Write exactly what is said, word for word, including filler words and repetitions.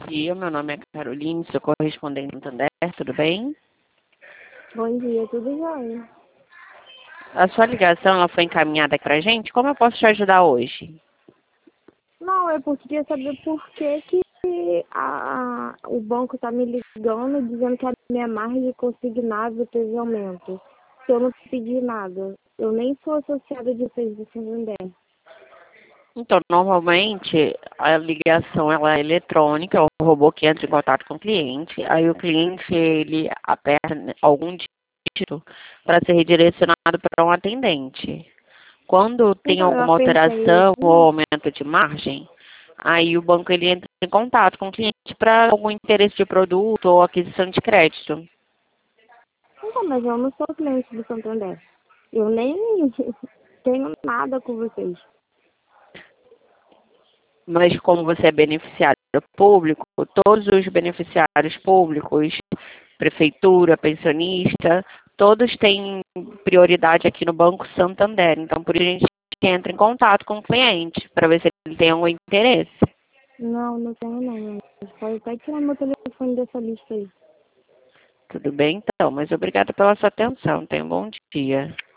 dia, meu nome é Caroline, sou correspondente do Santander, tudo bem? Bom dia, tudo jóia? A sua ligação ela foi encaminhada para a gente, como eu posso te ajudar hoje? Não, é porque queria saber por que, que a, o banco está me ligando dizendo que a minha margem consignada teve aumento. Se eu não pedi nada, eu nem sou associada de vocês do Santander. Então, normalmente, a ligação ela é eletrônica, é o robô que entra em contato com o cliente, aí o cliente ele aperta algum dígito para ser redirecionado para um atendente. Quando tem Então, eu alguma apertei alteração ou aqui. aumento de margem, aí o banco ele entra em contato com o cliente para algum interesse de produto ou aquisição de crédito. Então, mas eu não sou cliente do Santander. Eu nem tenho nada com vocês. Mas como você é beneficiário público, todos os beneficiários públicos, prefeitura, pensionista, todos têm prioridade aqui no Banco Santander. Então, por isso a gente entra em contato com o cliente para ver se ele tem algum interesse. Não, não tenho não. Pode até tirar meu telefone dessa lista aí. Tudo bem, então, mas obrigada pela sua atenção. Tenha um bom dia.